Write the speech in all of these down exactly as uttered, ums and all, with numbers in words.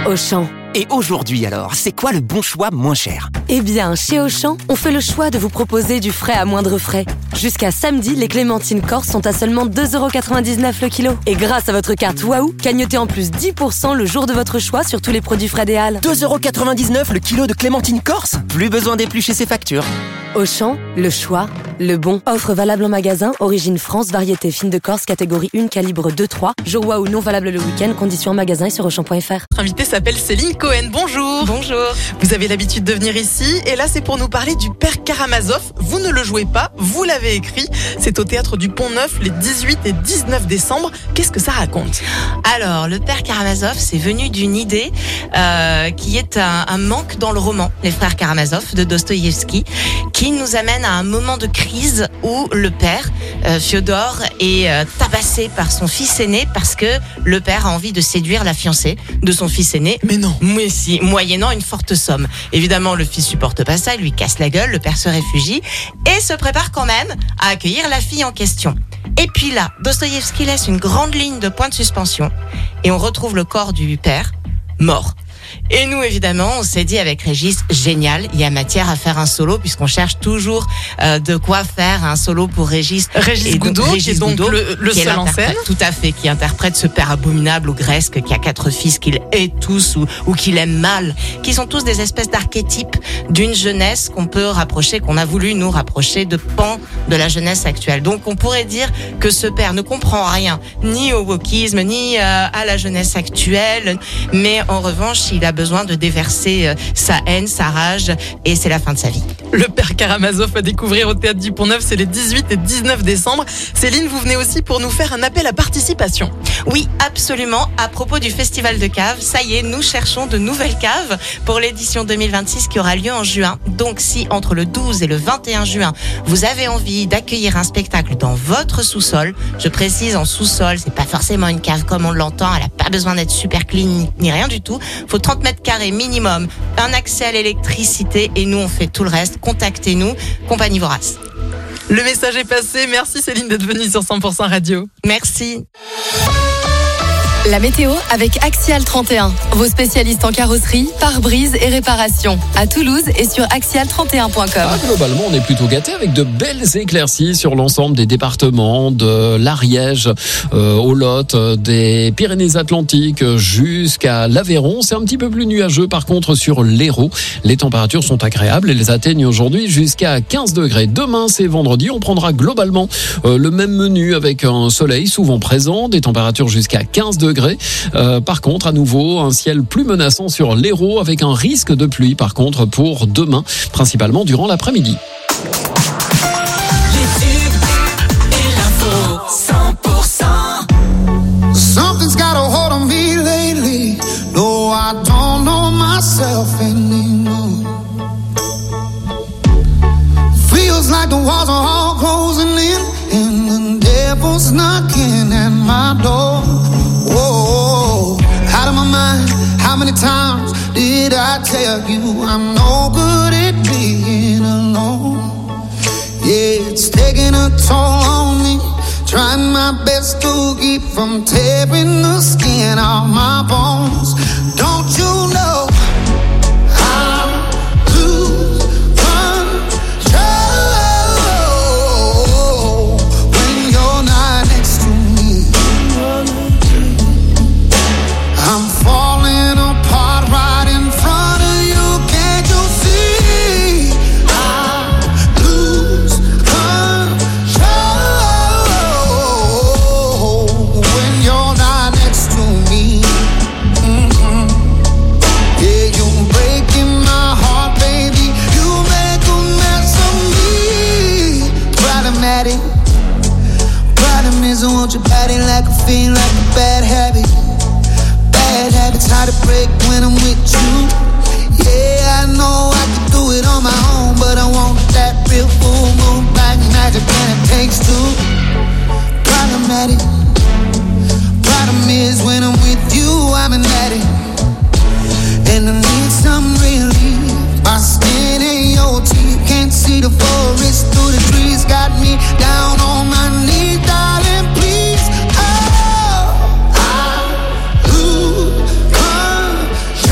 Auchan. Et aujourd'hui alors, c'est quoi le bon choix moins cher ? Eh bien, chez Auchan, on fait le choix de vous proposer du frais à moindre frais. Jusqu'à samedi, les clémentines corse sont à seulement deux euros quatre-vingt-dix-neuf le kilo. Et grâce à votre carte Waouh, cagnotez en plus dix pour cent le jour de votre choix sur tous les produits frais des Halles. deux euros quatre-vingt-dix-neuf le kilo de clémentine corse ? Plus besoin d'éplucher ses factures. Auchan, le choix, le bon. Offre valable en magasin, origine France, variété fine de Corse, catégorie un, calibre deux trois. Jour Waouh non valable le week-end, conditions en magasin et sur auchan point f r. Notre invitée s'appelle Céline Cohen. Bonjour. Bonjour. Vous avez l'habitude de venir ici et là c'est pour nous parler du Père Karamazov. Vous ne le jouez pas, vous l'avez écrit. C'est au Théâtre du Pont-Neuf les dix-huit et dix-neuf décembre. Qu'est-ce que ça raconte ? Alors, le Père Karamazov, c'est venu d'une idée euh, qui est un, un manque dans le roman, Les Frères Karamazov de Dostoïevski, qui nous amène à un moment de crise où le père, euh, Fiodor, est euh, tabassé par son fils aîné parce que le père a envie de séduire la fiancée de son fils aîné. Mais non. Mais si, moyennant une forte somme. Évidemment, le fils supporte pas ça, il lui casse la gueule, le père se réfugie et se prépare quand même à accueillir la fille en question. Et puis là, Dostoïevski laisse une grande ligne de point de suspension et on retrouve le corps du père mort. Et nous, évidemment, on s'est dit avec Régis, génial, il y a matière à faire un solo puisqu'on cherche toujours euh, de quoi faire un solo pour Régis. Régis Goudot, qui est donc Goudot, le, le qui seul en scène. Tout à fait, qui interprète ce père abominable au Gresque, qui a quatre fils qu'il hait tous ou, ou qu'il aime mal, qui sont tous des espèces d'archétypes d'une jeunesse qu'on peut rapprocher, qu'on a voulu nous rapprocher de pans de la jeunesse actuelle. Donc on pourrait dire que ce père ne comprend rien, ni au wokisme, ni euh, à la jeunesse actuelle, mais en revanche, il a besoin de déverser euh, sa haine, sa rage, et c'est la fin de sa vie. Le Père Karamazov à découvrir au Théâtre du Pont-Neuf, c'est les dix-huit et dix-neuf décembre. Céline, vous venez aussi pour nous faire un appel à participation. Oui, absolument. À propos du Festival de Caves, ça y est, nous cherchons de nouvelles caves pour l'édition deux mille vingt-six qui aura lieu en juin. Donc si entre le douze et le vingt et un juin, vous avez envie d'accueillir un spectacle dans votre sous-sol, je précise en sous-sol, c'est pas forcément une cave comme on l'entend, elle a pas besoin d'être super clean ni, ni rien du tout. Faut trente mètres carrés minimum, un accès à l'électricité et nous on fait tout le reste. Contactez-nous, Compagnie Vorace. Le message est passé. Merci Céline d'être venue sur cent pour cent Radio. Merci. La météo avec Axial trente et un. Vos spécialistes en carrosserie, pare-brise et réparation. À Toulouse et sur axial trente et un point com. Ah, globalement, on est plutôt gâtés avec de belles éclaircies sur l'ensemble des départements, de l'Ariège euh, au Lot, des Pyrénées-Atlantiques jusqu'à l'Aveyron. C'est un petit peu plus nuageux par contre sur l'Hérault. Les températures sont agréables. Elles atteignent aujourd'hui jusqu'à quinze degrés. Demain, c'est vendredi. On prendra globalement euh, le même menu avec un soleil souvent présent, des températures jusqu'à quinze degrés. Euh, par contre, à nouveau, un ciel plus menaçant sur l'Hérault avec un risque de pluie, par contre, pour demain, principalement durant l'après-midi. Something's got a hold on me lately. No, I don't know myself anymore. Feels like the walls are all closing in and the devil's knocking at my door. Whoa, out of my mind, how many times did I tell you I'm no good at being alone? Yeah, it's taking a toll on me, trying my best to keep from tearing the skin off my bones. Don't you know I lose control when you're not next to me? I'm falling apart right in front of you. Can't you see? I lose control when you're not next to me. Mm-hmm. Yeah, you're breaking my heart, baby. You make a mess of me. Problematic. Problem is I want your body like a fiend, like a bad habit. Bad habits hard to break when I'm with you. Yeah, I know I can do it on my own, but I want that real full moon black magic and it takes two. Problematic. Problem is when I'm with you, I'm an addict, and I need some relief. My skin and your teeth can't see the forest through the trees. Got me down on my knees, darling, please. Oh, I lose control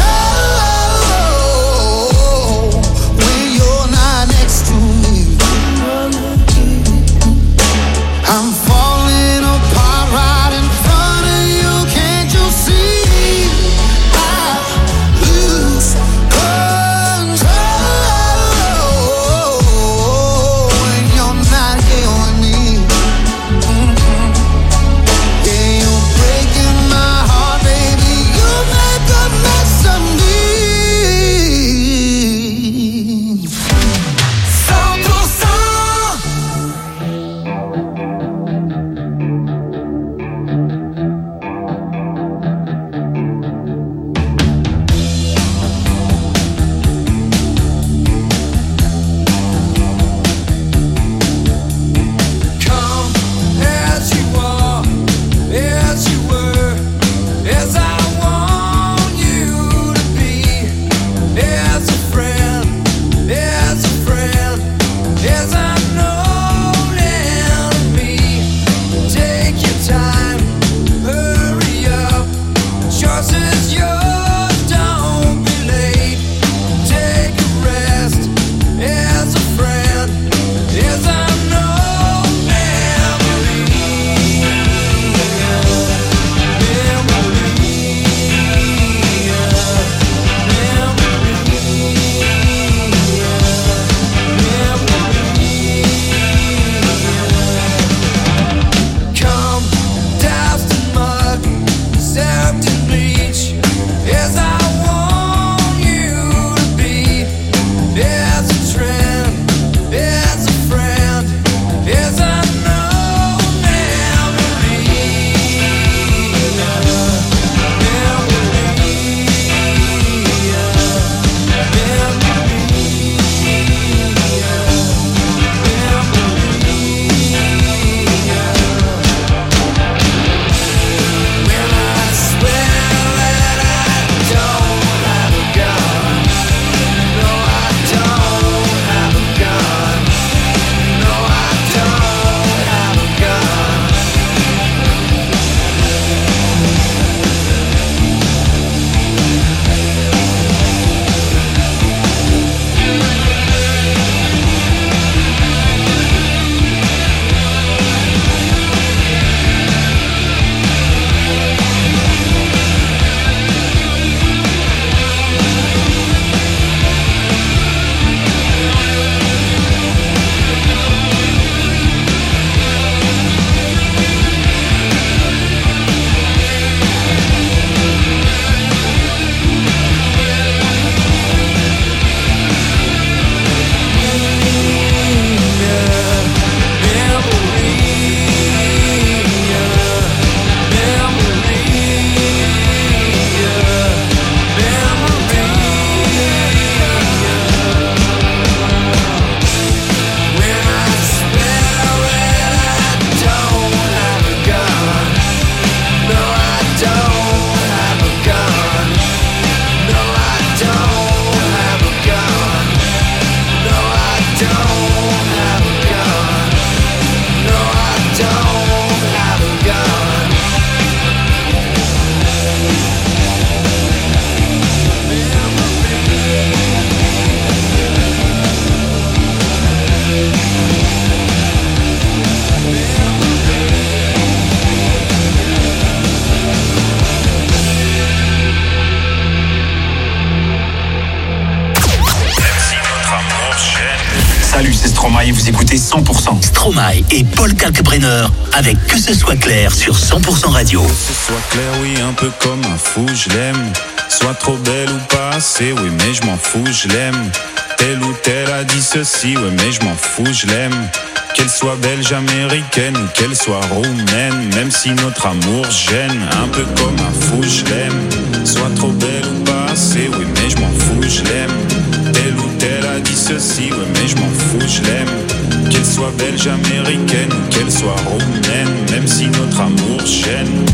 Salut, c'est Stromae et vous écoutez cent pour cent. Stromae et Paul Kalkbrenner avec Que ce soit clair sur cent pour cent radio. Que ce soit clair, oui, un peu comme un fou, je l'aime. Soit trop belle ou pas assez, oui, mais je m'en fous, je l'aime. Telle ou telle a dit ceci, oui, mais je m'en fous, je l'aime. Qu'elle soit belge, américaine ou qu'elle soit roumaine, même si notre amour gêne, un peu comme un fou, je l'aime. Soit trop belle ou pas assez, oui, mais je m'en fous, je l'aime. Telle ou telle a dit ceci, oui, mais je m'en fous, je l'aime. Qu'elle soit belge, américaine ou qu'elle soit roumaine, même si notre amour gêne.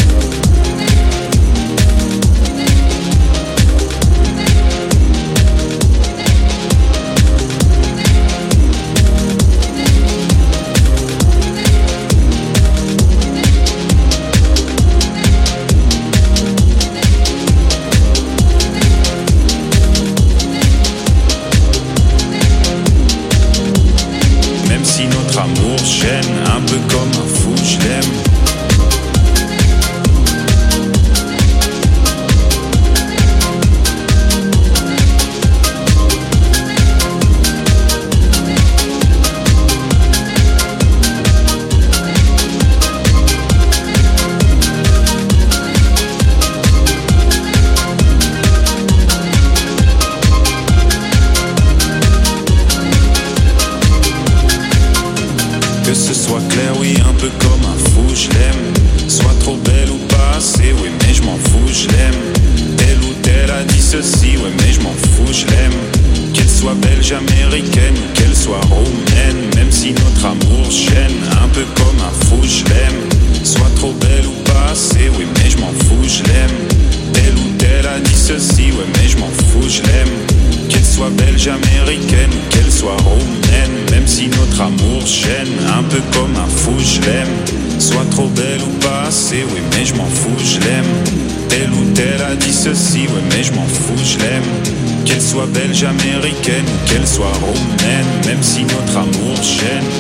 Amour gêne, un peu comme un fou, je l'aime. Que ce soit clair, oui, un peu comme un fou, je l'aime. Soit trop belle ou pas assez, oui, mais je m'en fous, je l'aime. Telle ou telle a dit ceci, oui, mais je m'en fous, je l'aime. Qu'elle soit belge, américaine ou qu'elle soit roumaine, même si notre amour gêne, un peu comme un fou, je l'aime. Soit trop belle ou pas assez, oui, mais je m'en fous, je l'aime. Telle ou telle a dit ceci, oui, mais je m'en fous, je l'aime. Qu'elle soit belge, américaine ou qu'elle soit roumaine, même si notre amour gêne, un peu comme un fou, je l'aime. Soit trop belle ou pas assez, oui, mais je m'en fous, je l'aime. Telle ou telle a dit ceci, oui, mais je m'en fous, je l'aime. Qu'elle soit belge, américaine ou qu'elle soit roumaine, même si notre amour gêne.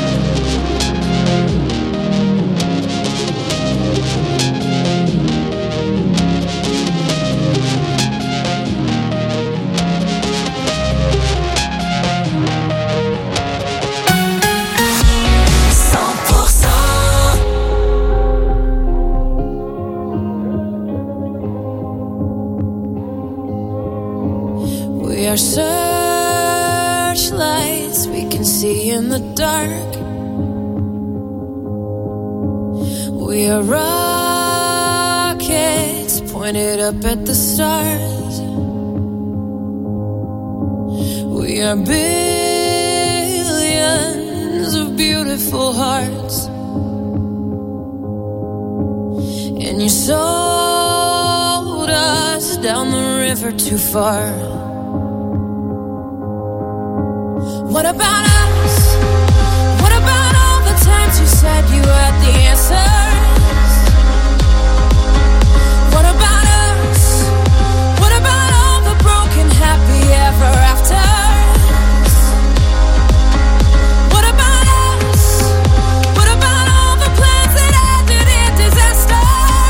We are searchlights we can see in the dark. We are rockets pointed up at the stars. We are billions of beautiful hearts. And you sold us down the river too far. What about us? What about all the times you said you had the answers? What about us? What about all the broken happy ever afters? What about us? What about all the plans that ended in disaster?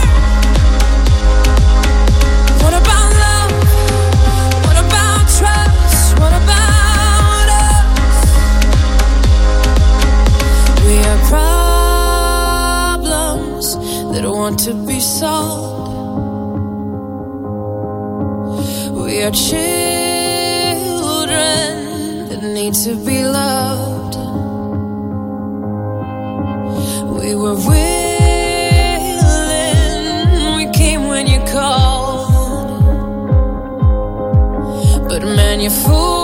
What about love? What about trust? What about problems that want to be solved? We are children that need to be loved. We were willing, we came when you called, but man, you fooled.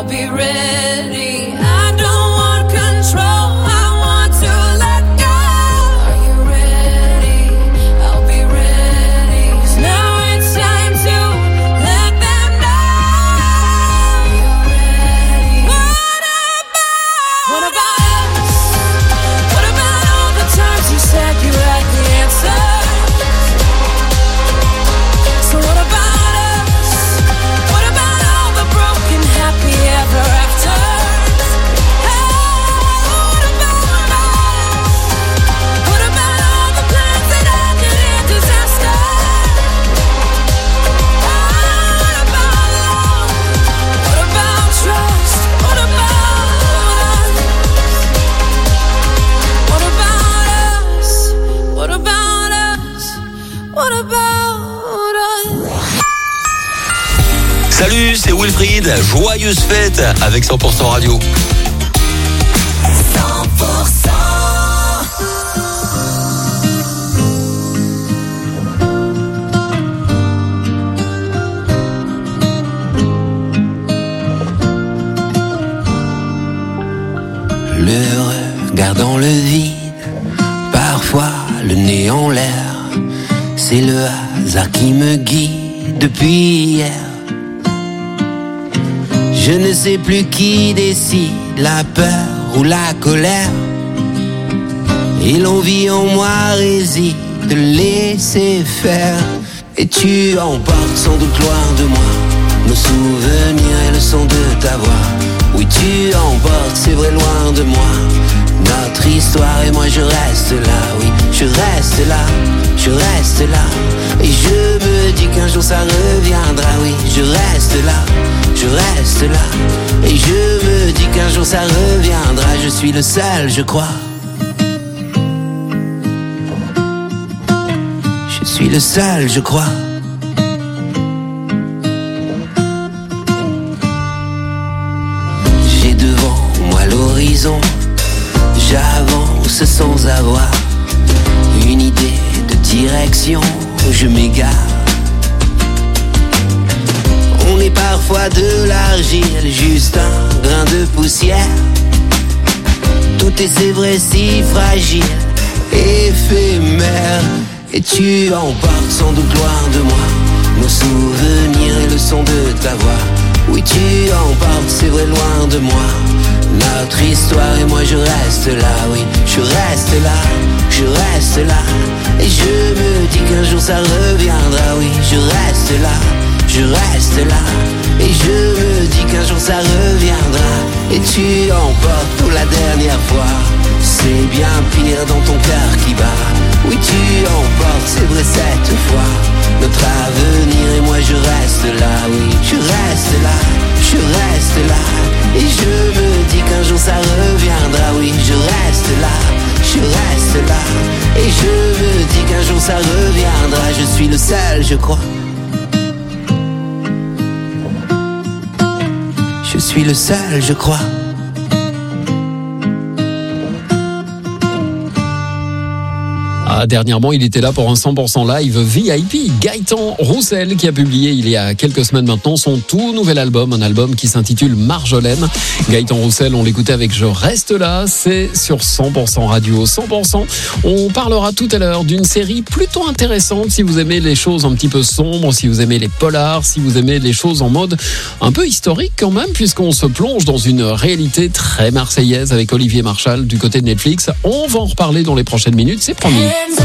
I'll be ready. I don't want control, I want to let go. Are you ready? I'll be ready. 'Cause now it's time to let them know you're ready. What about? What about us? What about all the times you said you had the answer? So what about us? What about all the broken happy ever after? What about us? What about all the plans that ended in disaster? What about love? What about trust? What about us? What about us? What about us? What about us? Salut, c'est Wilfried. Joyeuse fête avec cent pour cent Radio. cent pour cent. Le regard dans le vide, parfois le nez en l'air. C'est le hasard qui me guide depuis hier. Je ne sais plus qui décide, la peur ou la colère. Et l'envie en moi réside de laisser faire. Et tu emportes sans doute loin de moi nos souvenirs et le son de ta voix. Oui, tu emportes, c'est vrai, loin de moi notre histoire, et moi je reste là. Oui, je reste là, je reste là. Et je me dis qu'un jour ça reviendra. Oui, je reste là, je reste là. Et je me dis qu'un jour ça reviendra. Je suis le seul, je crois. Je suis le seul, je crois. J'ai devant moi l'horizon. J'avance sans avoir une idée de direction. Je m'égare. On est parfois de l'argile, juste un grain de poussière. Tout est, c'est vrai, si fragile, éphémère. Et tu emportes sans doute loin de moi nos souvenirs et le son de ta voix. Oui, tu emportes, c'est vrai, loin de moi notre histoire, et moi je reste là. Oui, je reste là, je reste là. Et je me dis qu'un jour ça reviendra. Oui, je reste là, je reste là. Et je me dis qu'un jour ça reviendra. Et tu emportes pour la dernière fois. C'est bien pire dans ton cœur qui bat. Oui, tu emportes, c'est vrai, cette fois notre avenir, et moi je reste là. Oui, je reste là, je reste là. Et je me dis qu'un jour ça reviendra. Oui, je reste là, je reste là. Et je me dis qu'un jour ça reviendra. Je suis le seul, je crois. Je suis le seul, je crois. Ah, dernièrement, il était là pour un cent pour cent live V I P. Gaëtan Roussel, qui a publié il y a quelques semaines maintenant son tout nouvel album, un album qui s'intitule Marjolaine. Gaëtan Roussel, on l'écoutait avec Je reste là, c'est sur cent pour cent Radio. cent pour cent, on parlera tout à l'heure d'une série plutôt intéressante si vous aimez les choses un petit peu sombres, si vous aimez les polars, si vous aimez les choses en mode un peu historique quand même, puisqu'on se plonge dans une réalité très marseillaise avec Olivier Marchal du côté de Netflix. On va en reparler dans les prochaines minutes, c'est promis.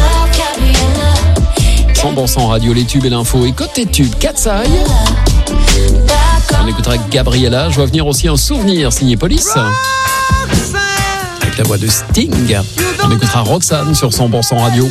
cent pour cent Radio, les tubes et l'info. Et côté tube, Cat's Eye. On écoutera Gabriella. Je vois venir aussi un souvenir signé Police, avec la voix de Sting. On écoutera Roxane sur cent pour cent Radio.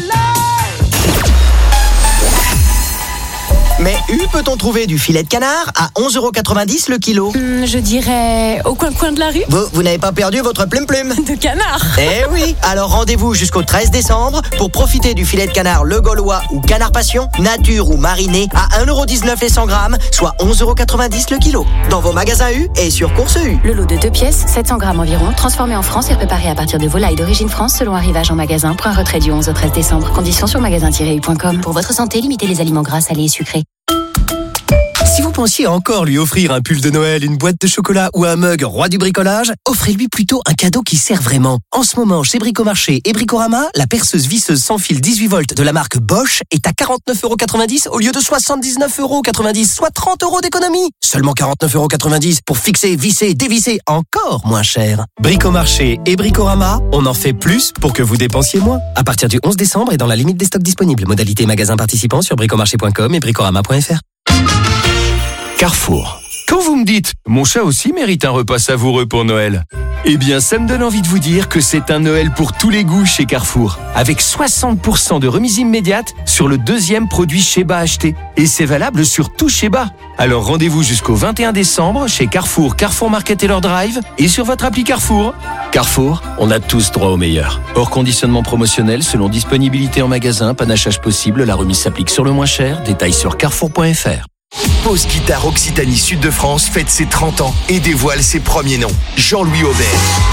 Mais où peut-on trouver du filet de canard à onze euros quatre-vingt-dix le kilo? Hum, Je dirais au coin-coin de la rue. Vous, vous n'avez pas perdu votre plume-plume De canard. Eh oui. Alors rendez-vous jusqu'au treize décembre pour profiter du filet de canard Le Gaulois ou Canard Passion, nature ou mariné à un euro dix-neuf les cent grammes, soit onze euros quatre-vingt-dix le kilo. Dans vos magasins U et sur Course U. Le lot de deux pièces, sept cents grammes environ, transformé en France et préparé à partir de volailles d'origine France selon arrivage en magasin. Point retrait du onze au treize décembre. Conditions sur magasin tiret u point com. Pour votre santé, limitez les aliments gras, salés et sucrés. S'il vous plaît, pensiez encore lui offrir un pull de Noël, une boîte de chocolat ou un mug roi du bricolage, offrez-lui plutôt un cadeau qui sert vraiment. En ce moment, chez Bricomarché et Bricorama, la perceuse visseuse sans fil dix-huit volts de la marque Bosch est à quarante-neuf euros quatre-vingt-dix au lieu de soixante-dix-neuf euros quatre-vingt-dix, soit trente euros d'économie. Seulement quarante-neuf euros quatre-vingt-dix pour fixer, visser, dévisser, encore moins cher. Bricomarché et Bricorama, on en fait plus pour que vous dépensiez moins. À partir du onze décembre et dans la limite des stocks disponibles. Modalité magasin participant sur bricomarché point com et bricorama point f r. Carrefour. Quand vous me dites « Mon chat aussi mérite un repas savoureux pour Noël », eh bien, ça me donne envie de vous dire que c'est un Noël pour tous les goûts chez Carrefour. Avec soixante pour cent de remise immédiate sur le deuxième produit Sheba acheté. Et c'est valable sur tout Sheba. Alors rendez-vous jusqu'au vingt et un décembre chez Carrefour, Carrefour Market Taylor Drive et sur votre appli Carrefour. Carrefour, on a tous droit au meilleur. Hors conditionnement promotionnel, selon disponibilité en magasin, panachage possible, la remise s'applique sur le moins cher. Détails sur carrefour point f r. Pose Guitare Occitanie Sud de France fête ses trente ans et dévoile ses premiers noms. Jean-Louis Aubert,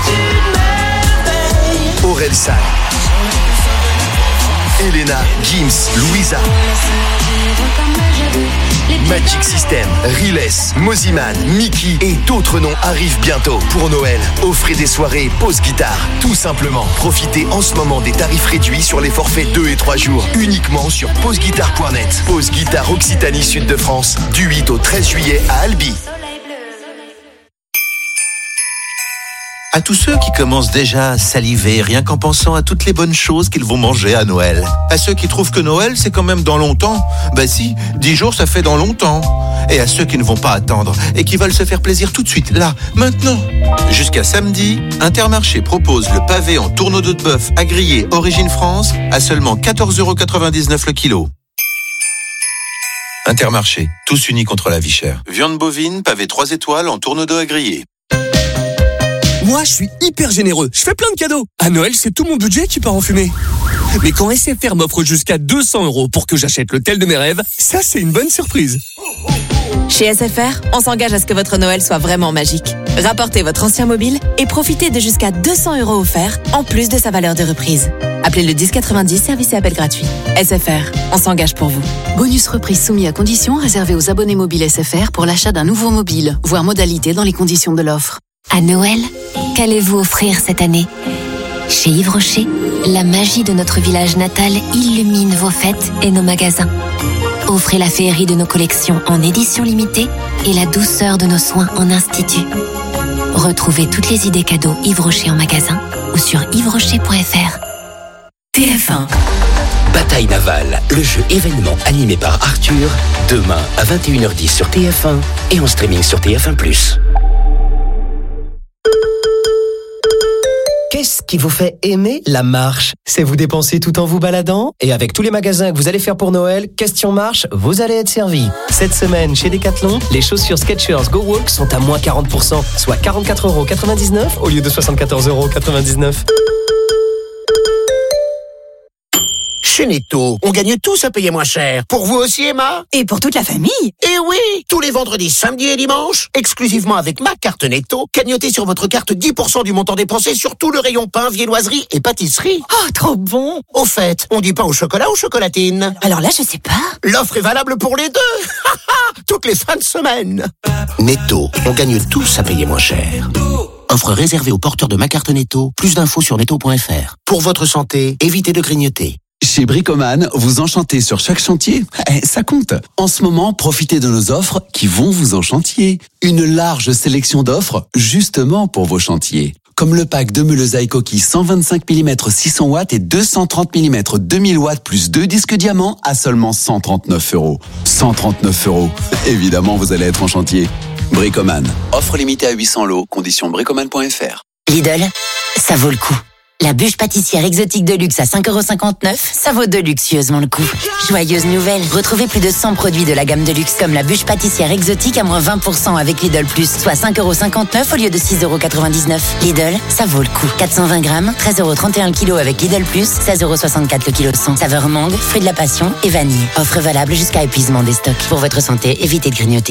Aurel San, Elena, Gims, Louisa, Magic System, Riles, Moziman, Mickey et d'autres noms arrivent bientôt. Pour Noël, offrez des soirées Pause Guitare. Tout simplement, profitez en ce moment des tarifs réduits sur les forfaits deux et trois jours, uniquement sur pose guitare point net. Pause Guitare Occitanie Sud de France, du huit au treize juillet à Albi. À tous ceux qui commencent déjà à saliver rien qu'en pensant à toutes les bonnes choses qu'ils vont manger à Noël. À ceux qui trouvent que Noël c'est quand même dans longtemps. Bah si, dix jours ça fait dans longtemps. Et à ceux qui ne vont pas attendre et qui veulent se faire plaisir tout de suite, là, maintenant. Jusqu'à samedi, Intermarché propose le pavé en tourneau de bœuf à griller Origine France à seulement quatorze euros quatre-vingt-dix-neuf le kilo. Intermarché, tous unis contre la vie chère. Viande bovine, pavé trois étoiles en tourneau d'eau à griller. Moi, je suis hyper généreux. Je fais plein de cadeaux. À Noël, c'est tout mon budget qui part en fumée. Mais quand S F R m'offre jusqu'à deux cents euros pour que j'achète le tel de mes rêves, ça, c'est une bonne surprise. Chez S F R, on s'engage à ce que votre Noël soit vraiment magique. Rapportez votre ancien mobile et profitez de jusqu'à deux cents euros offerts, en plus de sa valeur de reprise. Appelez le dix quatre-vingt-dix, service et appel gratuit. S F R, on s'engage pour vous. Bonus reprise soumis à conditions réservé aux abonnés mobiles S F R pour l'achat d'un nouveau mobile, voire modalité dans les conditions de l'offre. À Noël, qu'allez-vous offrir cette année ? Chez Yves Rocher, la magie de notre village natal illumine vos fêtes et nos magasins. Offrez la féerie de nos collections en édition limitée et la douceur de nos soins en institut. Retrouvez toutes les idées cadeaux Yves Rocher en magasin ou sur yves rocher point f r. T F un. Bataille navale, le jeu événement animé par Arthur, demain à vingt et une heures dix sur T F un et en streaming sur T F un plus. Qu'est-ce qui vous fait aimer la marche ? C'est vous dépenser tout en vous baladant ? Et avec tous les magasins que vous allez faire pour Noël, question marche, vous allez être servi. Cette semaine, chez Decathlon, les chaussures Skechers Go Walk sont à moins quarante pour cent, soit quarante-quatre euros quatre-vingt-dix-neuf au lieu de soixante-quatorze euros quatre-vingt-dix-neuf. Chez Netto, on gagne tous à payer moins cher. Pour vous aussi, Emma ? Et pour toute la famille ? Eh oui ! Tous les vendredis, samedis et dimanches, exclusivement avec ma carte Netto, cagnotez sur votre carte dix pour cent du montant dépensé sur tout le rayon pain, viennoiserie et pâtisserie. Oh, trop bon ! Au fait, on dit pain au chocolat ou chocolatine ? Alors là, je sais pas. L'offre est valable pour les deux. Toutes les fins de semaine. Netto, on gagne tous à payer moins cher. Offre réservée aux porteurs de ma carte Netto. Plus d'infos sur netto point f r. Pour votre santé, évitez de grignoter. Chez Bricoman, vous enchantez sur chaque chantier. Eh, ça compte. En ce moment, profitez de nos offres qui vont vous enchantier. Une large sélection d'offres justement pour vos chantiers. Comme le pack de meules coquilles cent vingt-cinq millimètres six cents watts et deux cent trente millimètres deux mille watts plus deux disques diamants à seulement cent trente-neuf euros. cent trente-neuf euros. Évidemment, vous allez être en chantier. Bricoman. Offre limitée à huit cents lots. Conditions bricoman point f r. Lidl, ça vaut le coup. La bûche pâtissière exotique de luxe à cinq euros cinquante-neuf, ça vaut de luxueusement le coup. Joyeuse nouvelle, retrouvez plus de cent produits de la gamme de luxe comme la bûche pâtissière exotique à moins vingt pour cent avec Lidl Plus, soit cinq euros cinquante-neuf au lieu de six euros quatre-vingt-dix-neuf. Lidl, ça vaut le coup. quatre cent vingt grammes, treize euros trente et un le kilo avec Lidl Plus, seize euros soixante-quatre le kilo cent. Saveur mangue, fruit de la passion et vanille. Offre valable jusqu'à épuisement des stocks. Pour votre santé, évitez de grignoter.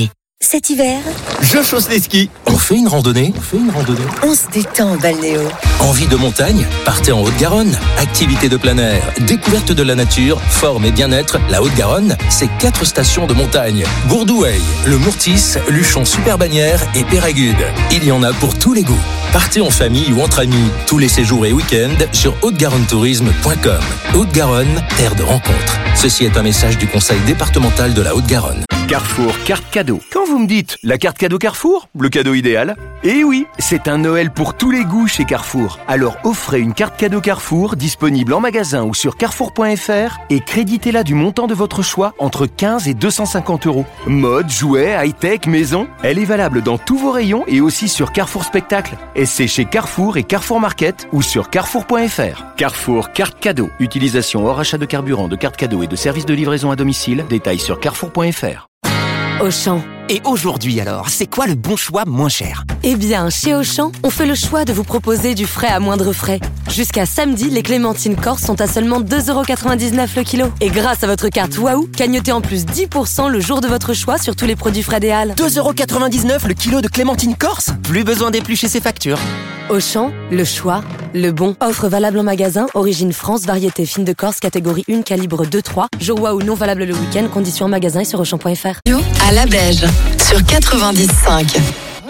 Cet hiver, je chausse les skis. On fait une randonnée. On fait une randonnée. on se détend en balnéo. Envie de montagne? Partez en Haute-Garonne. Activité de plein air, découverte de la nature, forme et bien-être. La Haute-Garonne, c'est quatre stations de montagne. Bourdoueil, le Mourtis, Luchon Super-Bagnères et Péragude. Il y en a pour tous les goûts. Partez en famille ou entre amis. Tous les séjours et week-ends sur haute garonne tourisme point com. Haute-Garonne, terre de rencontres. Ceci est un message du Conseil départemental de la Haute-Garonne. Carrefour carte cadeau. Quand vous me dites la carte cadeau Carrefour, le cadeau idéal, eh oui, c'est un Noël pour tous les goûts chez Carrefour. Alors offrez une carte cadeau Carrefour disponible en magasin ou sur carrefour point f r et créditez-la du montant de votre choix entre quinze et deux cent cinquante euros. Mode, jouets, high-tech, maison, elle est valable dans tous vos rayons et aussi sur Carrefour Spectacle. Et c'est chez Carrefour et Carrefour Market ou sur carrefour point f r. Carrefour carte cadeau. Utilisation hors achat de carburant, de carte cadeau et de services de livraison à domicile. Détails sur carrefour point f r. Auchan. Et aujourd'hui alors, c'est quoi le bon choix moins cher? Eh bien, chez Auchan, on fait le choix de vous proposer du frais à moindre frais. Jusqu'à samedi, les clémentines corse sont à seulement deux euros quatre-vingt-dix-neuf le kilo. Et grâce à votre carte Waouh, cagnotez en plus dix pour cent le jour de votre choix sur tous les produits frais des Halles. deux euros quatre-vingt-dix-neuf le kilo de clémentine corse? Plus besoin d'éplucher ses factures. Auchan, le choix, le bon. Offre valable en magasin, origine France, variété fine de Corse, catégorie un, calibre deux trois. Jour Waouh non valable le week-end, conditions en magasin et sur auchan point f r. À la Beige, sur quatre-vingt-dix virgule cinq.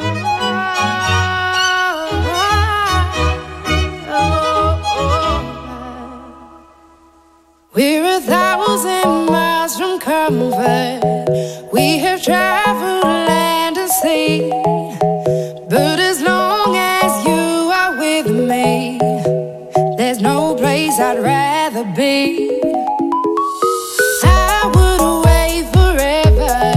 We're a thousand miles from comfort. We have traveled land and sea. But as long as you are with me, there's no place I'd rather be. I would away forever,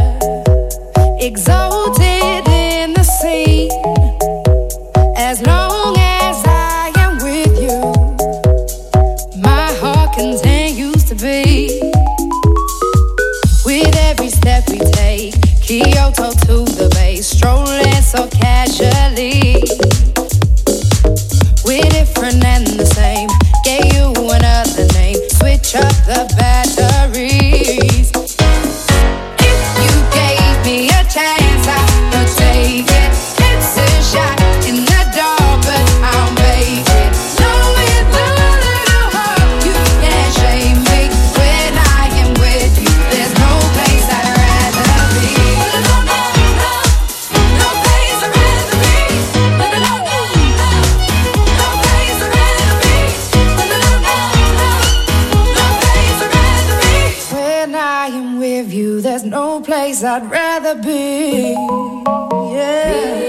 exalted in the sea. As long as I am with you, my heart continues to beat. With every step we take, Kyoto to the bay, strolling so casually. We're different and the same, gave you another name, switch up the batteries. If you gave me a chance, I would take it. It's a shot in the dark, but I'll make it. Knowing the little heart, you can't shame me. When I am with you, there's no place I'd rather be. No, no, no, no place I'd rather be. No, no, no, no, no place I'd rather be. No, no, no, no, no place I'd rather be. When I am with you, there's no place I'd rather be. Yeah.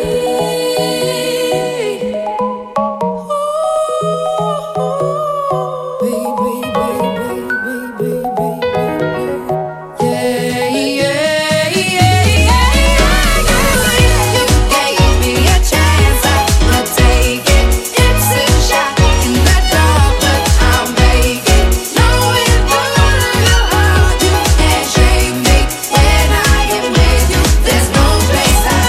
There's no place I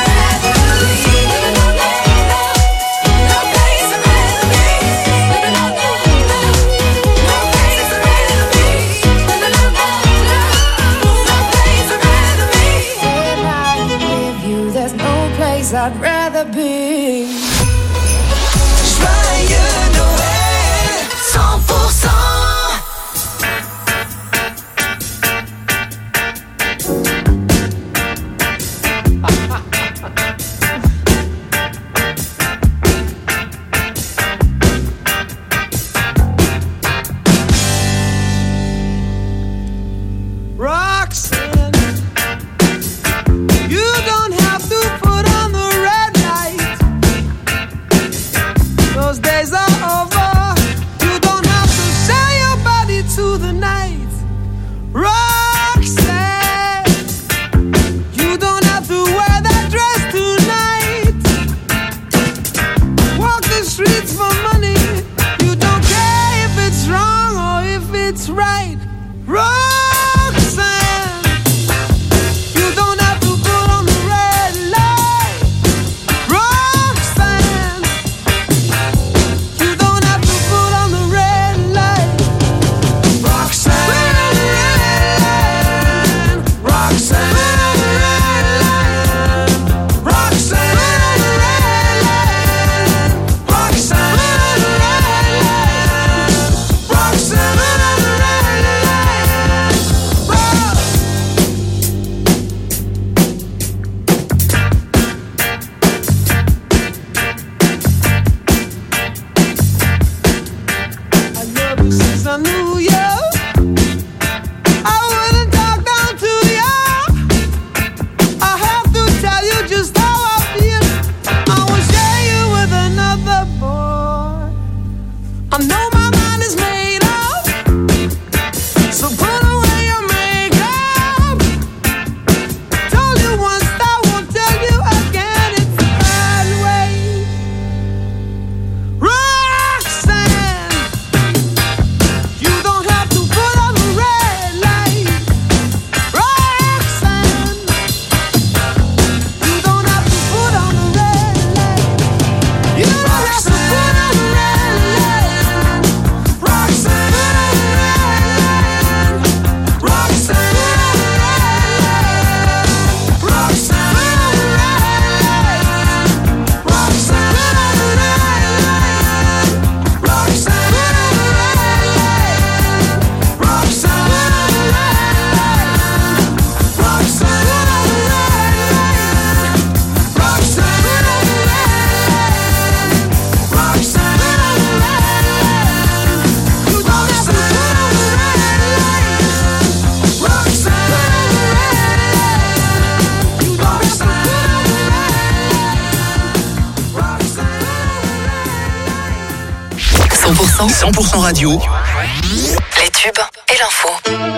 cent pour cent. cent pour cent radio. Les tubes et l'info.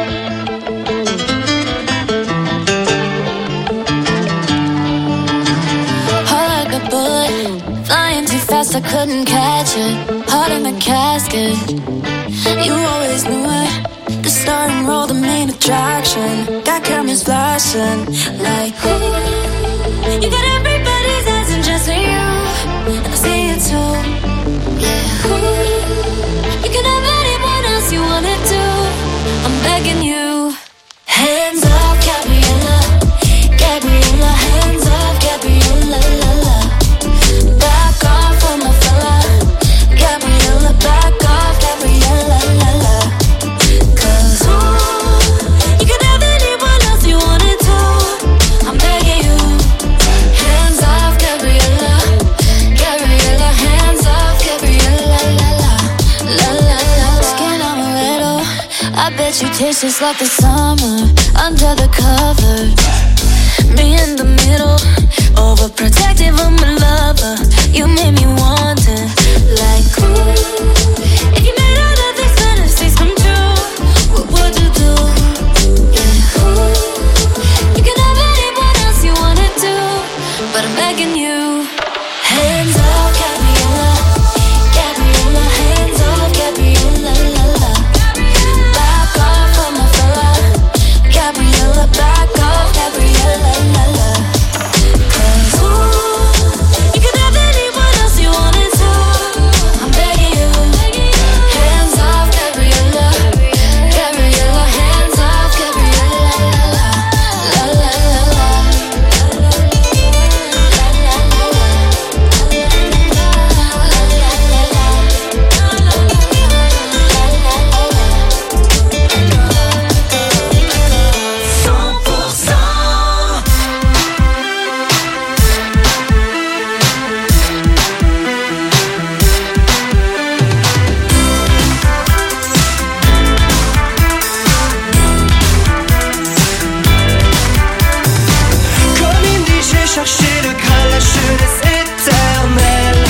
Heart like a bullet, flying too fast, I couldn't catch it. Heart in the casket, you always knew it. The starting role, the main attraction. Got cameras flashing, like ooh. You got everybody's eyes and just you, and I see it too. Yeah, ooh. You can have anyone else you wanna do. I'm begging you, hands up, Gabriella, Gabriella, hands up, Gabriella, la la. Back off on my fella, Gabriella, back off, Gabriella, la la. Cause ooh, you can have anyone else you wanted to. I'm begging you, hands off, Gabriella, Gabriella, hands off, Gabriella, la la, la la la. Skin on a little, I bet you taste just like the summer under the covers. Me in the middle, overprotective of my lover. You made me wonder, like ooh, if you made all of these fantasies come true, what would you do? Yeah, ooh, you can have anyone else you wanna do, but I'm begging you, hands up, Gabriella, Gabriella, hands up, Gabriella, la la. Back off on my fella, Gabriella, back off, Gabriella, la la. Cause ooh, you can have anyone else you wanted to. I'm begging you, hands off, Gabriella, Gabriella, hands off, Gabriella, la la, la la la Comme il dit, j'ai cherché le Graal, la jeunesse éternelle.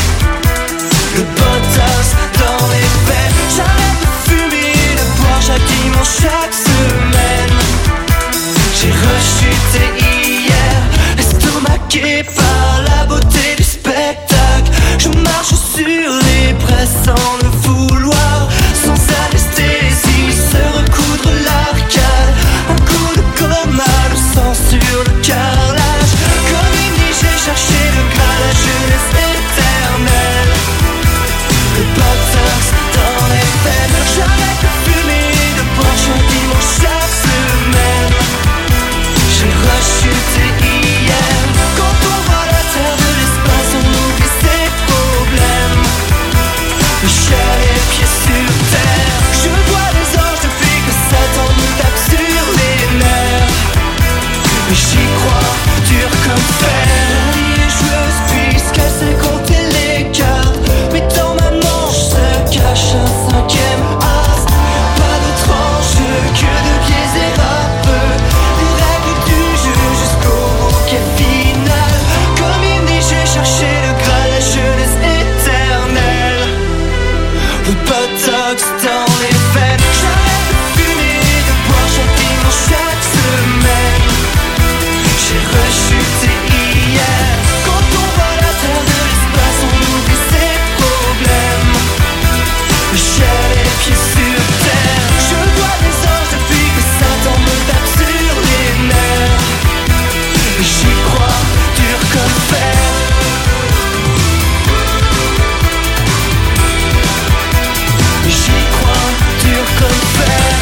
Le botox dans les veines. J'arrête de fumer et de boire chaque dimanche, chaque semaine. J'ai rechuté hier, estomaqué par la beauté du spectacle. Je marche sur les braises sans le vouloir, sans anesthésie, se recoudre l'arcade. Un coup de coma, le sang sur le carrelage. Comme il dit, j'ai cherché le Graal, la jeunesse éternelle. Le botox dans les veines. J'arrête de fumer et de boire chaque dimanche, chaque semaine. J'ai rechuté hier. Quand on voit la terre de l'espace, on oublie ses problèmes. J'ai les pieds sur terre. Je vois les anges depuis que Satan me tape sur les nerfs. Mais j'y crois, dur comme fer. Les joueuses puisqu'elle sait compter les cartes. Mais dans ma manche se cache un cinquième as. Pas d'autre enjeu que de biais et râpeux. Les règles du jeu jusqu'au bouquet final. Comme il dit, j'ai cherché le Graal, la jeunesse éternelle. Le botox dans les veines. J'arrête de fumer et de boire chaque dimanche, chaque semaine. J'ai rechuté hier. Quand on voit la terre de l'espace, on oublie ses problèmes. J'ai les pieds sur terre. Je vois les anges depuis que Satan me tape sur les nerfs. J'y crois, dur comme fer. J'y crois, dur comme fer.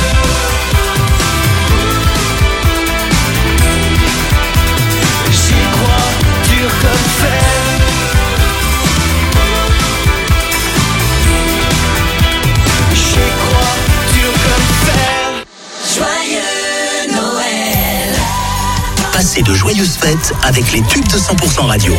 J'y crois, dur comme fer. J'y crois, dur comme fer. Joyeux Noël. Passez de joyeuses fêtes avec les tubes de cent pour cent radio.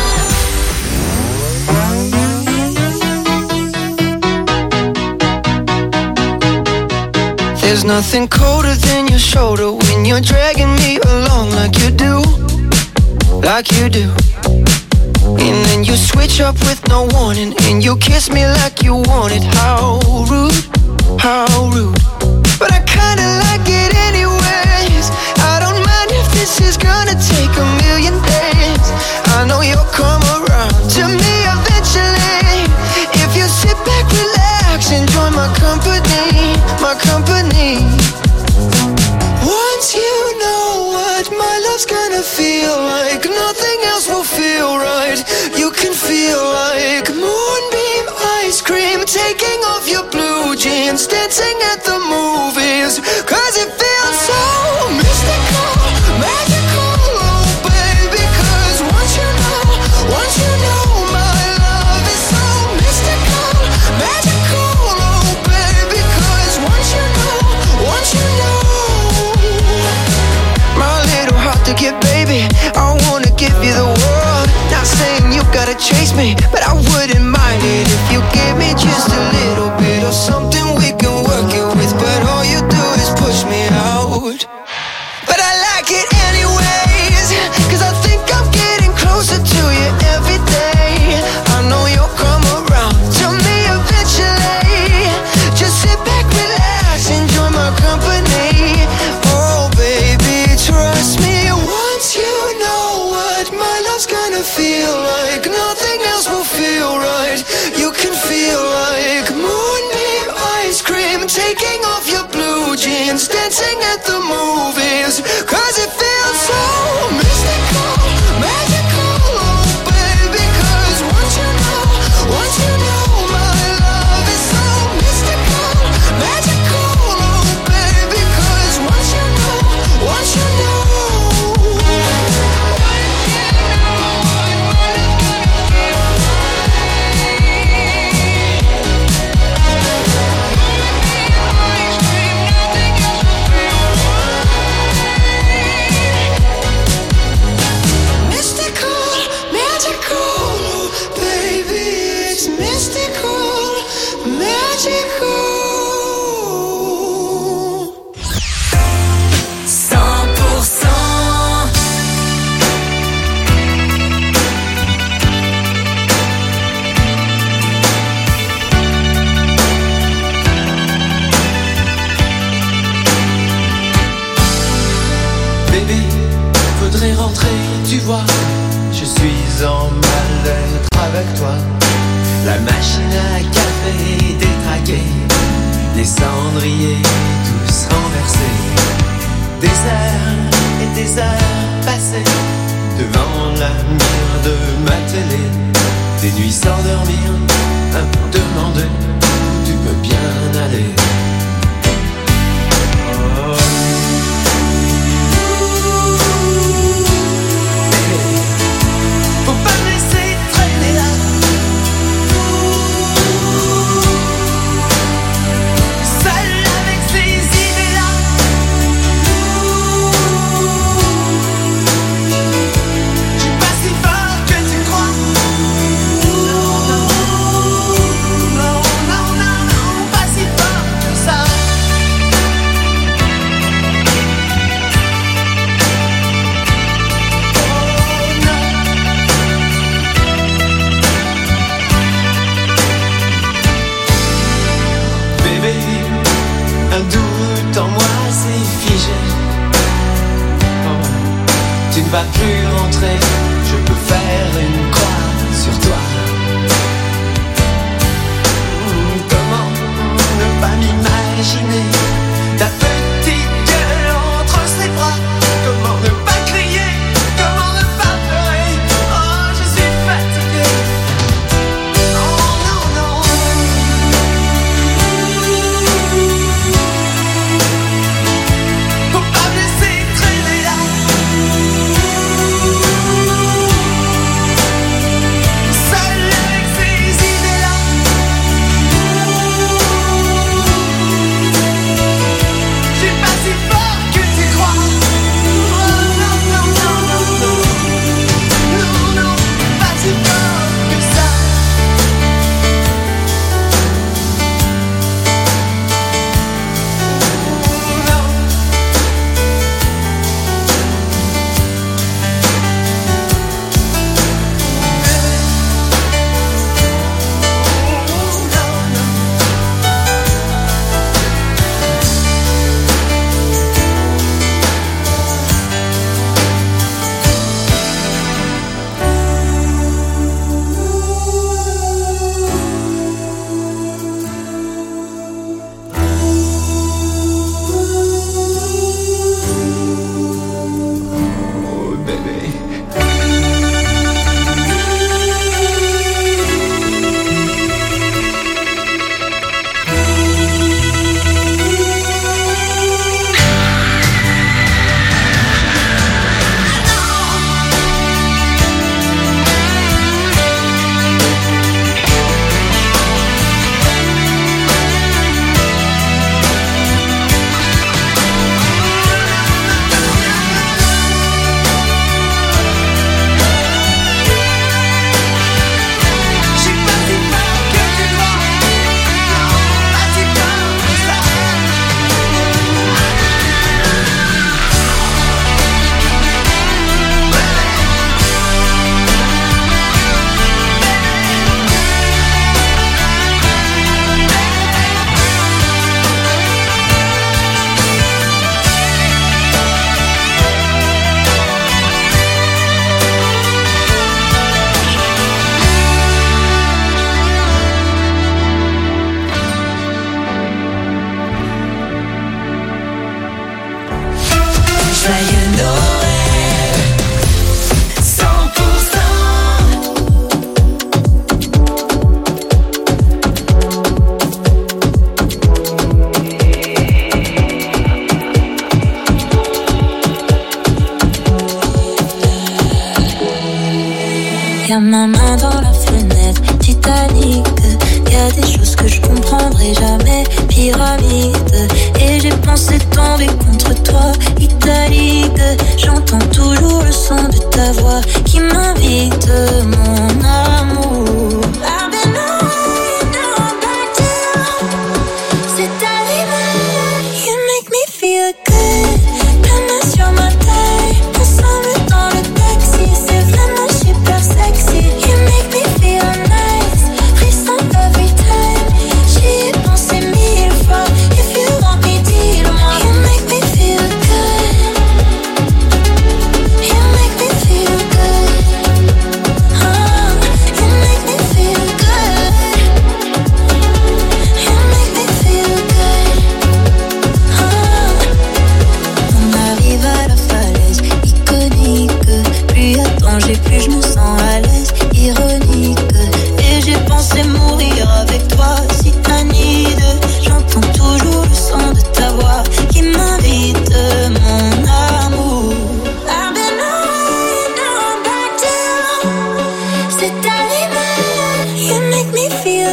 There's nothing colder than your shoulder when you're dragging me along like you do, like you do. And then you switch up with no warning, and you kiss me like you want it. How rude, how rude. But I kinda like it anyways. I don't mind if this is gonna take a million days. I know you'll come around to me eventually. If you sit back, relax, enjoy my company, my company. Once you know what my love's gonna feel like, nothing else will feel right. You can feel like moonbeam ice cream, taking off your blue jeans, dancing at the movies. Cause it feels so mystical, magical, oh baby. Cause once you know, once you know my love is so mystical, magical, oh baby. Cause once you know, once you know my little heart to get, baby, I wanna give you the world. Not saying you gotta chase me, but I wouldn't mind it if you give me just a little bit of something we can work it with. But all you do is push me out. But I like it anyways, cause I think I'm getting closer to you every day. I know you'll come around to me eventually. Just sit back, relax, enjoy my company. Oh baby, trust me. Once you know what my love's gonna feel like, nothing else will feel right. You can feel like moonbeam ice cream, taking off your blue jeans, dancing at the movies. Cause it feels so mystical, magical, oh baby. Cause once you know, once you know my love is so mystical, magical, oh baby. Cause once you know, once you know. Tu vois, je suis en mal-être avec toi. La machine à café est détraquée, les cendriers tous renversés. Des heures et des heures passées devant la mire de ma télé. Des nuits sans dormir, à me demander où tu peux bien aller. Oh. Ça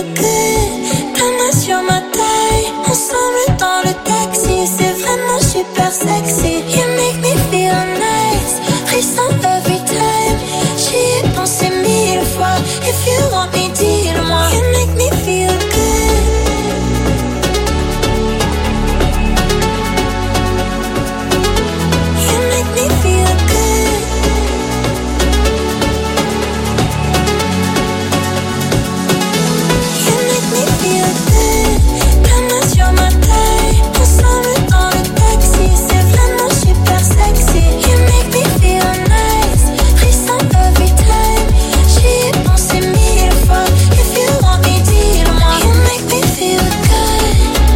good. Ta main sur ma taille, ensemble dans le taxi, c'est vraiment super sexy. You make me feel nice, frisson every time. J'y ai pensé mille fois. If you want me, dis-le-moi. You make me feel good. You make me feel good. You make me feel good. Ta main sur ma taille, ensemble dans le taxi, c'est vraiment super sexy. You make me feel nice, frisson every time. J'y ai pensé mille fois. If you want me, dis-le-moi. You make me feel good.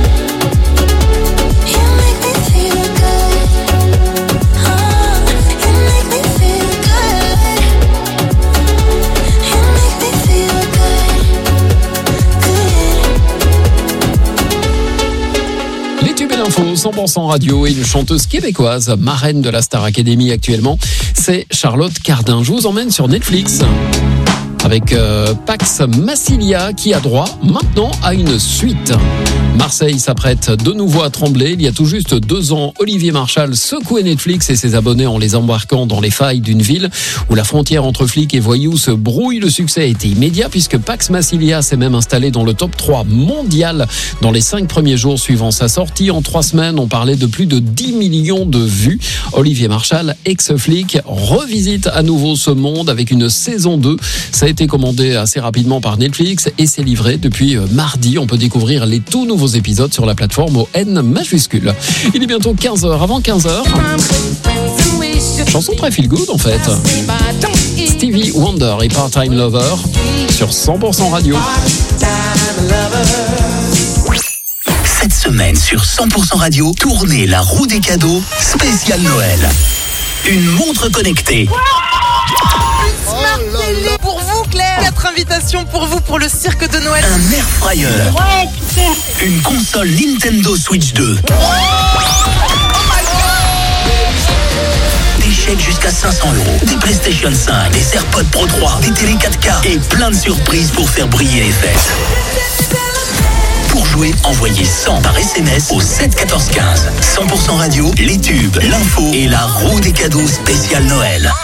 You make me feel good. Oh, you make me feel good. You make me feel good. Les tubes et l'info, cent pour cent radio, et une chanteuse québécoise, marraine de la Star Academy actuellement, c'est Charlotte Cardin. Je vous emmène sur Netflix avec euh, Pax Massilia qui a droit maintenant à une suite. Marseille s'apprête de nouveau à trembler. Il y a tout juste deux ans, Olivier Marchal secouait Netflix et ses abonnés en les embarquant dans les failles d'une ville où la frontière entre flics et voyous se brouille. Le succès a été immédiat puisque Pax Massilia s'est même installé dans le top trois mondial dans les cinq premiers jours suivant sa sortie. En trois semaines, on parlait de plus de dix millions de vues. Olivier Marchal, ex-flic, revisite à nouveau ce monde avec une saison deux. Ça a été commandé assez rapidement par Netflix et c'est livré depuis mardi. On peut découvrir les tout nouveaux épisodes sur la plateforme au N majuscule. Il est bientôt quinze heures, avant quinze heures. Chanson très feel good en fait. Stevie Wonder et Part-Time Lover sur cent pour cent radio. Cette semaine sur cent pour cent radio, tournez la roue des cadeaux spécial Noël. Une montre connectée. Smart télé pour vous, Claire. Quatre invitations pour vous pour le cirque de Noël. Un air fryer. Ouais, super. Une console Nintendo Switch deux. Des chèques jusqu'à cinq cents euros. Des PlayStation cinq, des AirPods Pro trois, des télé quatre K et plein de surprises pour faire briller les fêtes. Pour jouer, envoyez cent par S M S au sept quatorze quinze. cent pour cent radio, les tubes, l'info et la roue des cadeaux spécial Noël.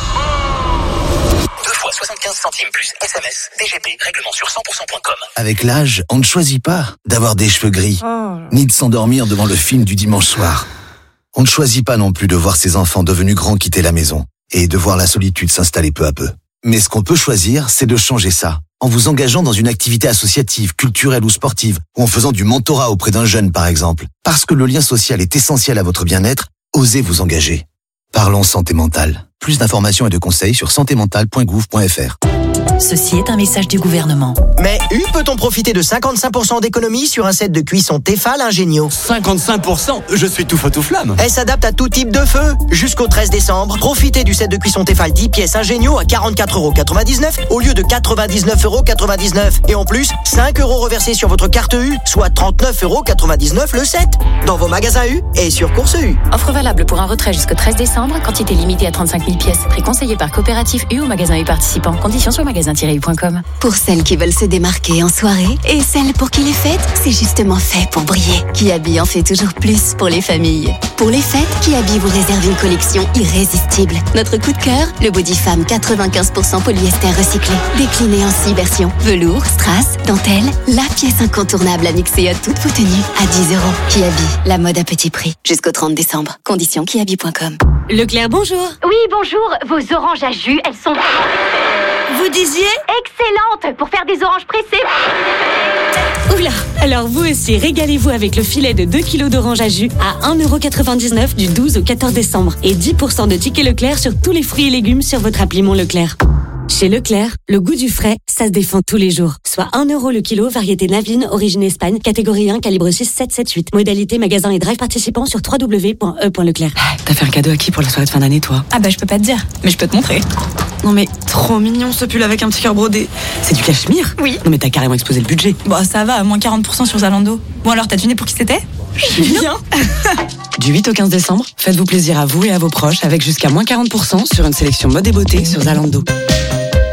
deux fois soixante-quinze centimes plus S M S, D G P, règlement sur cent pour cent point com. Avec l'âge, on ne choisit pas d'avoir des cheveux gris, ni de s'endormir devant le film du dimanche soir. On ne choisit pas non plus de voir ses enfants devenus grands quitter la maison et de voir la solitude s'installer peu à peu. Mais ce qu'on peut choisir, c'est de changer ça. En vous engageant dans une activité associative, culturelle ou sportive, ou en faisant du mentorat auprès d'un jeune par exemple. Parce que le lien social est essentiel à votre bien-être, osez vous engager. Parlons santé mentale. Plus d'informations et de conseils sur santé mentale point gouv point f r. Ceci est un message du gouvernement. Mais U peut-on profiter de cinquante-cinq pour cent d'économie sur un set de cuisson Tefal Ingenio? cinquante-cinq pour cent? Je suis tout feu tout flamme. Elle s'adapte à tout type de feu. Jusqu'au treize décembre, profitez du set de cuisson Tefal dix pièces Ingenio à quarante-quatre euros quatre-vingt-dix-neuf au lieu de quatre-vingt-dix-neuf euros quatre-vingt-dix-neuf. Et en plus, cinq euros reversés sur votre carte U, soit trente-neuf euros quatre-vingt-dix-neuf le set. Dans vos magasins U et sur Course U. Offre valable pour un retrait jusqu'au treize décembre, quantité limitée à trente-cinq mille pièces. Prix conseillé par coopérative U ou magasin U participant. Conditions sur magasin tiret u point com. Pour celles qui veulent se démarquer en soirée et celles pour qui les fêtes, c'est justement fait pour briller. Kiabi en fait toujours plus pour les familles. Pour les fêtes, Kiabi vous réserve une collection irrésistible. Notre coup de cœur, le body femme quatre-vingt-quinze pour cent polyester recyclé. Décliné en six versions. Velours, strass, dentelle, la pièce incontournable à mixer à toutes vos tenues à dix euros. Kiabi, la mode à petit prix. Jusqu'au trente décembre. Conditions kiabi point com. Leclerc, bonjour. Oui, bonjour. Vos oranges à jus, elles sont... Vous disiez? Excellentes pour faire des oranges pressées. Oula. Alors vous aussi, régalez-vous avec le filet de deux kilos d'oranges à jus à un euro quatre-vingt-dix-neuf du douze au quatorze décembre. Et dix pour cent de tickets Leclerc sur tous les fruits et légumes sur votre appli Mon Leclerc. Chez Leclerc, le goût du frais, ça se défend tous les jours. Soit un euro le kilo, variété Navine, origine Espagne, catégorie un, calibre six sept sept huit. Modalité magasin et drive participant sur w w w point e point leclerc. T'as fait un cadeau à qui pour la soirée de fin d'année, toi? Ah bah je peux pas te dire, mais je peux te montrer. Non mais, trop mignon ce pull avec un petit cœur brodé. C'est du cachemire? Oui. Non mais t'as carrément explosé le budget. Bon, ça va, moins quarante pour cent sur Zalando. Bon alors, t'as deviné pour qui c'était? Bien. Du huit au quinze décembre, faites-vous plaisir à vous et à vos proches avec jusqu'à moins quarante pour cent sur une sélection mode et beauté sur Zalando.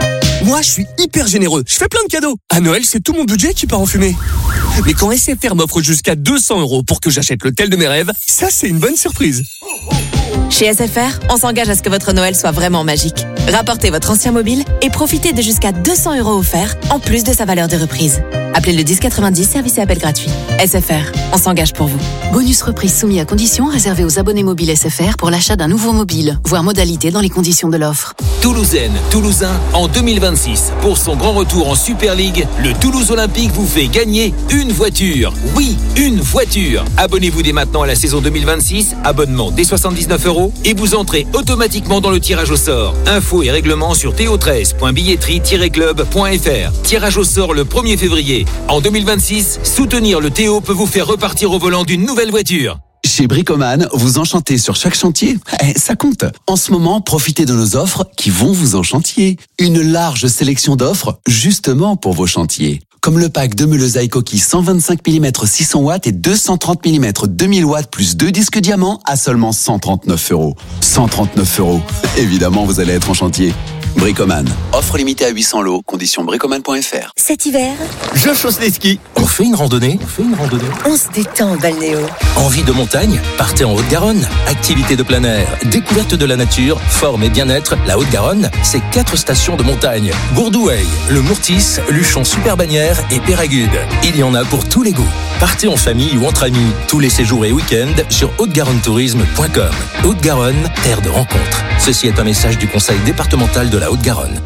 Moi, je suis hyper généreux. Je fais plein de cadeaux. À Noël, c'est tout mon budget qui part en fumée. Mais quand S F R m'offre jusqu'à deux cents euros pour que j'achète le tel de mes rêves, ça, c'est une bonne surprise. Chez S F R, on s'engage à ce que votre Noël soit vraiment magique. Rapportez votre ancien mobile et profitez de jusqu'à deux cents euros offerts, en plus de sa valeur de reprise. Appelez le dix quatre-vingt-dix, service et appel gratuit. S F R, on s'engage pour vous. Bonus reprise soumis à conditions réservé aux abonnés mobiles S F R pour l'achat d'un nouveau mobile. Voir modalité dans les conditions de l'offre. Toulousaine, Toulousain, en deux mille vingt-six, pour son grand retour en Super League, le Toulouse Olympique vous fait gagner une voiture. Oui, une voiture. Abonnez-vous dès maintenant à la saison deux mille vingt-six, abonnement dès soixante-dix-neuf euros et vous entrez automatiquement dans le tirage au sort. Infos et règlements sur t o treize point billetterie tiret club point f r. Tirage au sort le premier février. En deux mille vingt-six, soutenir le Théo peut vous faire repartir au volant d'une nouvelle voiture. Chez Bricoman, vous enchantez sur chaque chantier. Eh, ça compte. En ce moment, profitez de nos offres qui vont vous enchantier. Une large sélection d'offres justement pour vos chantiers. Comme le pack de meuleuse à coquille cent vingt-cinq millimètres six cents watts et deux cent trente millimètres deux mille watts plus deux disques diamants à seulement cent trente-neuf euros. cent trente-neuf euros. Évidemment, vous allez être en chantier. Bricoman. Offre limitée à huit cents lots. Conditions bricoman point f r. Cet hiver, Je chausse les skis. On fait une randonnée On fait une randonnée on se détend au balnéo. Envie de montagne? Partez en Haute-Garonne. Activités de plein air, découverte de la nature, forme et bien-être. La Haute-Garonne, c'est quatre stations de montagne. Gourdoueil, le Mourtis, Luchon Super Bagnères et Péragude. Il y en a pour tous les goûts. Partez en famille ou entre amis. Tous les séjours et week-ends sur haute garonne tourisme point com. Haute-Garonne, terre de rencontre. Ceci est un message du Conseil départemental de la Haute-Garonne.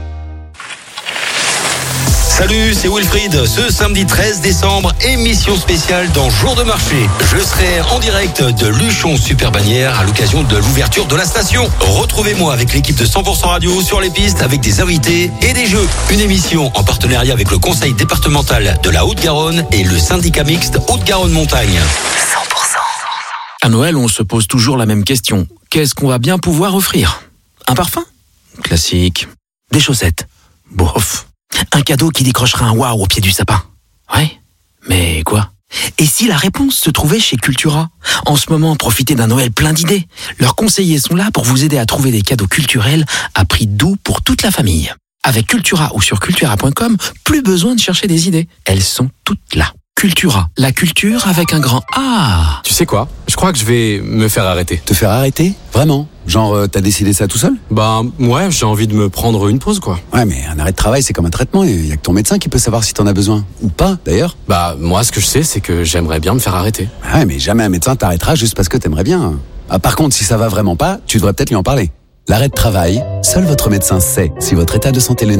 Salut, c'est Wilfried. Ce samedi treize décembre, émission spéciale dans Jour de marché. Je serai en direct de Luchon Super Bagnères à l'occasion de l'ouverture de la station. Retrouvez-moi avec l'équipe de cent pour cent Radio sur les pistes avec des invités et des jeux. Une émission en partenariat avec le Conseil départemental de la Haute-Garonne et le syndicat mixte Haute-Garonne Montagne. cent pour cent. À Noël, on se pose toujours la même question. Qu'est-ce qu'on va bien pouvoir offrir? Un parfum? Classique. Des chaussettes? Bof. Un cadeau qui décrochera un waouh au pied du sapin? Ouais. Mais quoi? Et si la réponse se trouvait chez Cultura? En ce moment, profitez d'un Noël plein d'idées. Leurs conseillers sont là pour vous aider à trouver des cadeaux culturels à prix doux pour toute la famille. Avec Cultura ou sur cultura point com, plus besoin de chercher des idées. Elles sont toutes là. Cultura, la culture avec un grand A. Tu sais quoi? Je crois que je vais me faire arrêter. Te faire arrêter? Vraiment? Genre, euh, t'as décidé ça tout seul? Bah, ouais, j'ai envie de me prendre une pause, quoi. Ouais, mais un arrêt de travail, c'est comme un traitement. Il y a que ton médecin qui peut savoir si t'en as besoin. Ou pas, d'ailleurs. Bah, moi, ce que je sais, c'est que j'aimerais bien me faire arrêter. Ouais, mais jamais un médecin t'arrêtera juste parce que t'aimerais bien. Ah, par contre, si ça va vraiment pas, tu devrais peut-être lui en parler. L'arrêt de travail, seul votre médecin sait si votre état de santé le